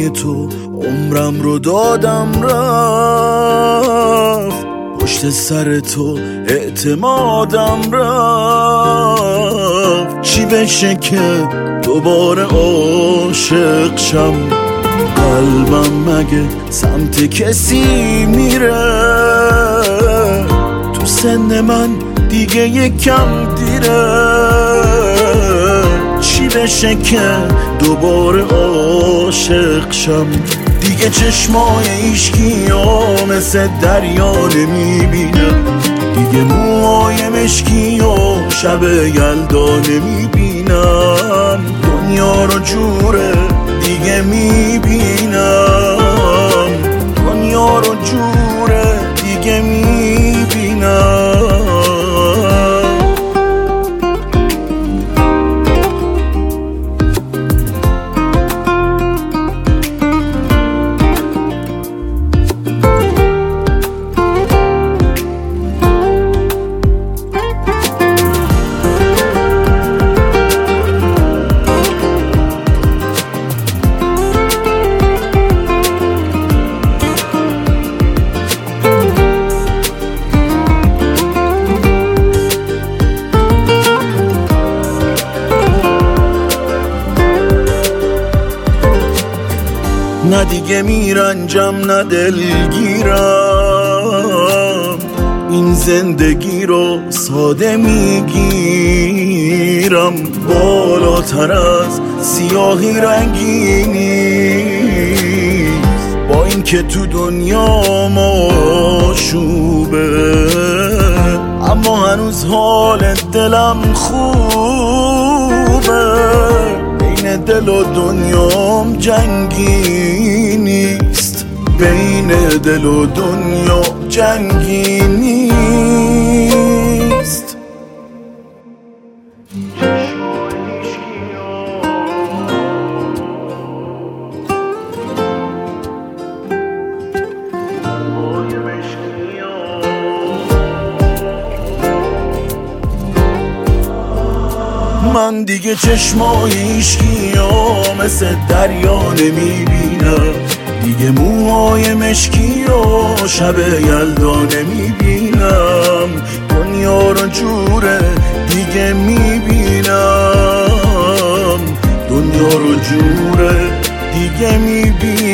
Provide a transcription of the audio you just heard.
دنباله تو عمرم رو دادم رفت، پشت سر تو اعتمادم رفت. چی بشه که دوباره عاشق شم؟ قلبم مگه سمت کسی میره؟ تو سن من دیگه یکم دیره. چی بشه که دوباره عاشق شم؟ دیگه چشمای عشقی‌ها مثل دریا نمیبینم، دیگه موهای مشکی و شب یلدا نمیبینم. دنیا رو جوره دیگه میبینم، دنیا رو جوره دیگه میبینم. نه دیگه میرنجم نه دلگیرم، این زندگی رو ساده میگیرم. بالاتر از سیاهی رنگی نیست، با اینکه تو دنیا ماشوبه، اما هنوز حال دلم خوبه. بین دل و دنیام جنگی نیست، بین دل و دنیا جنگی نیست. من دیگه چشمای عشقی‌ها مثل دریا نمیبینم، دیگه موهای مشکی و شب یلدا نمیبینم. دنیا رو جوره دیگه میبینم، دنیا رو جوره دیگه میبینم.